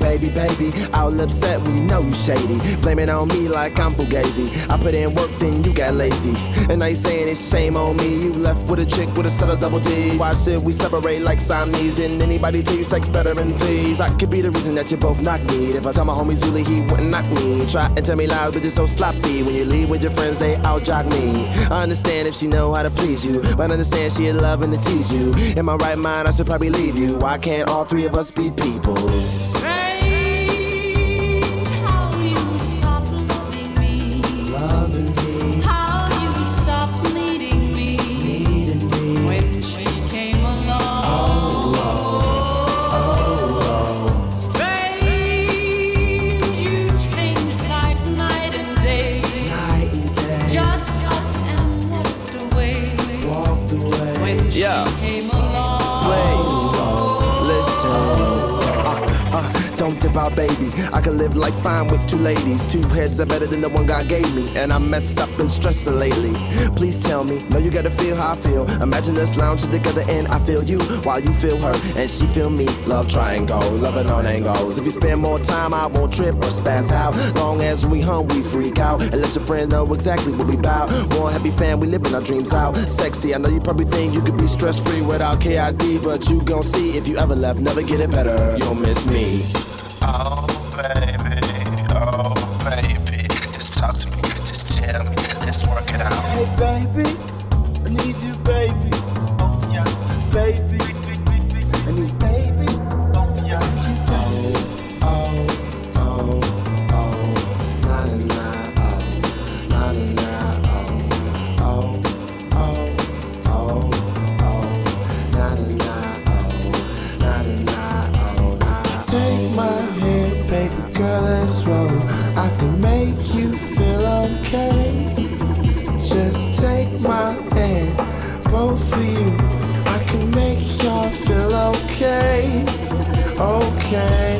baby, all upset when you know you shady. Blame it on me like I'm fugazi. I put in work, then you got lazy. And now you saying it's shame on me. You left with a chick with a set of double D. Why should we separate like Siamese? Didn't anybody tell you sex better than these? I could be the reason that you both knock me. If I tell my homie Zuli, he wouldn't knock me. Try and tell me loud, but it's so sloppy. When you leave with your friends, they out jock me. I understand if she know how to please you, but I understand she loving to tease you. In my right mind, I should probably leave you. Why can't all three of us be people? About baby, I can live like fine with two ladies. Two heads are better than the one God gave me, and I'm messed up and stressed lately. Please tell me, no, you gotta feel how I feel. Imagine us lounging together and I feel you while you feel her and she feel me. Love triangle, loving on angles. If you spend more time, I won't trip or spaz out. Long as we hum, we freak out and let your friends know exactly what we bout. One happy fan, we living our dreams out. Sexy, I know you probably think you could be stress free without KID, but you gon' see if you ever left, never get it better. You'll miss me. Oh baby, just talk to me, just tell me, let's work it out. Hey baby, I need you baby, oh yeah, baby, I need baby, oh yeah, na na na, na na na, take my hand, baby girl, let's roll. I can make you feel okay. Just take my hand, both of you. I can make y'all feel okay. Okay.